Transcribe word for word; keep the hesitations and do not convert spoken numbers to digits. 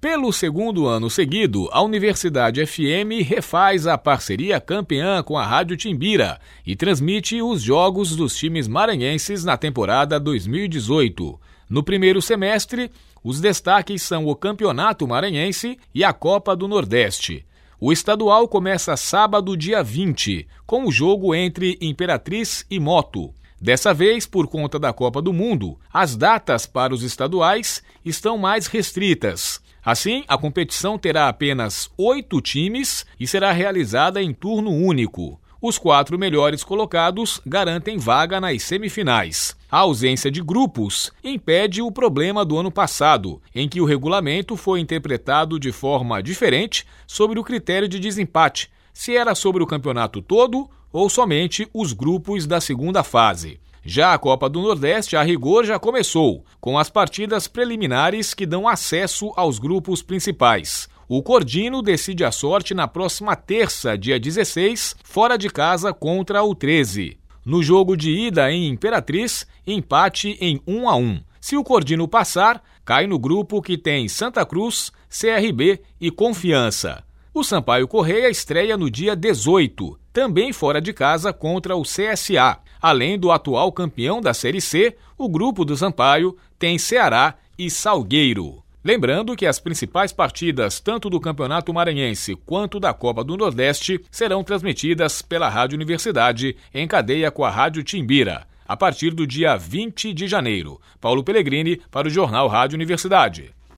Pelo segundo ano seguido, a Universidade F M refaz a parceria campeã com a Rádio Timbira e transmite os jogos dos times maranhenses na temporada dois mil e dezoito. No primeiro semestre, os destaques são o Campeonato Maranhense e a Copa do Nordeste. O estadual começa sábado, dia vinte, com o jogo entre Imperatriz e Moto. Dessa vez, por conta da Copa do Mundo, as datas para os estaduais estão mais restritas. Assim, a competição terá apenas oito times e será realizada em turno único. Os quatro melhores colocados garantem vaga nas semifinais. A ausência de grupos impede o problema do ano passado, em que o regulamento foi interpretado de forma diferente sobre o critério de desempate, se era sobre o campeonato todo ou somente os grupos da segunda fase. Já a Copa do Nordeste, a rigor, já começou, com as partidas preliminares que dão acesso aos grupos principais. O Cordino decide a sorte na próxima terça, dia dezesseis, fora de casa contra o treze. No jogo de ida em Imperatriz, empate em um a um. Se o Cordino passar, cai no grupo que tem Santa Cruz, C R B e Confiança. O Sampaio Corrêa estreia no dia dezoito, também fora de casa contra o C S A. Além do atual campeão da Série C, o grupo do Sampaio tem Ceará e Salgueiro. Lembrando que as principais partidas, tanto do Campeonato Maranhense quanto da Copa do Nordeste, serão transmitidas pela Rádio Universidade em cadeia com a Rádio Timbira, a partir do dia vinte de janeiro. Paulo Pellegrini para o Jornal Rádio Universidade.